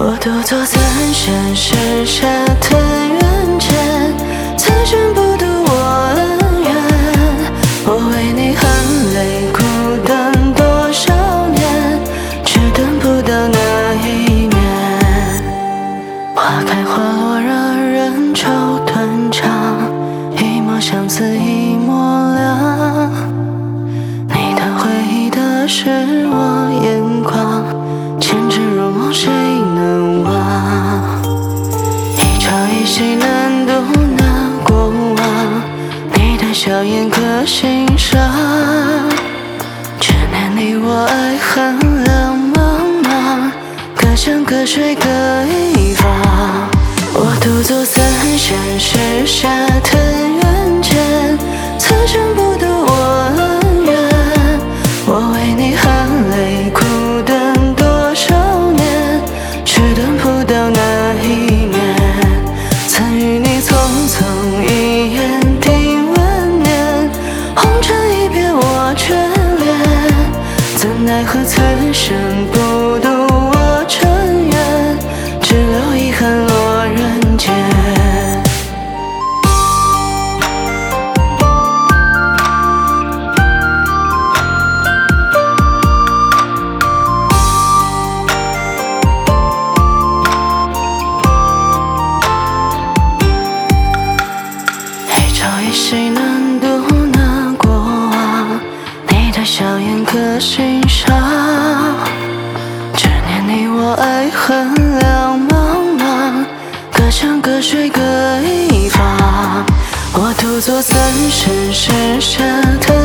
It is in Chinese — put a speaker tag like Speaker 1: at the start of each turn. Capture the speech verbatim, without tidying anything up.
Speaker 1: 我独坐三生石沙滩远见，此生不渡我恩怨。我为你含泪苦等多少年，只等不到那一面。花开花落让人愁断肠，一抹相思一抹凉。你的回忆的是我眼眶，前尘如梦谁能忘？一朝一夕难渡那过往，你的笑颜可欣赏。只念你我爱恨两茫茫，各乡各水各一方。我独坐三生石沙滩远见，此生不渡我恩怨。我为你含泪苦等多少年，只等不到那一面。曾与你匆匆一眼定万年，红尘一别我眷恋，怎奈何此生不渡我尘缘，只留遗憾落人间。一夕难渡那过往，你的笑颜可欣赏。只念你我爱恨两茫茫，各乡各水各一方。我独坐三生石沙滩